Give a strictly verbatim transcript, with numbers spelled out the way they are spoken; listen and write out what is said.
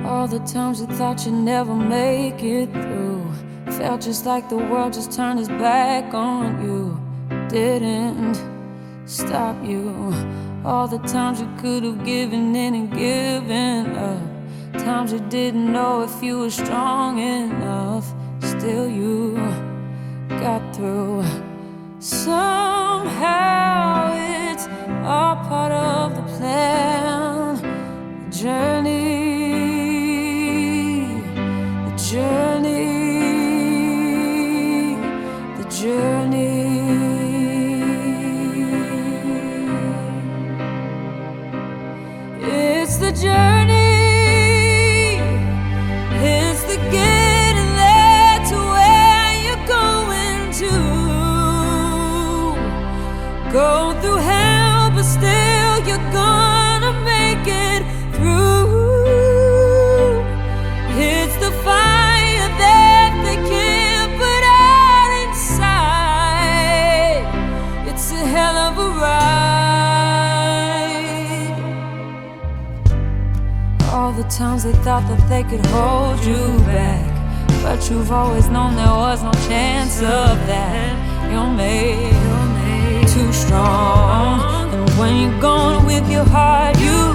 All the times you thought you'd never make it through, felt just like the world just turned its back on you. Didn't stop you. All the times you could have given in and given up, times you didn't know if you were strong enough. Still you got through. Somehow it's all part of the plan, the journey, the journey, the journey. It's the journey. It's the getting there to where you're going to. Go through hell, but still you're gonna make it through. It's the fire that they can't put out inside. It's a hell of a ride. All the times they thought that they could hold you back, but you've always known there was no chance of that. You're made, you're made too strong. And when you're going with your heart, you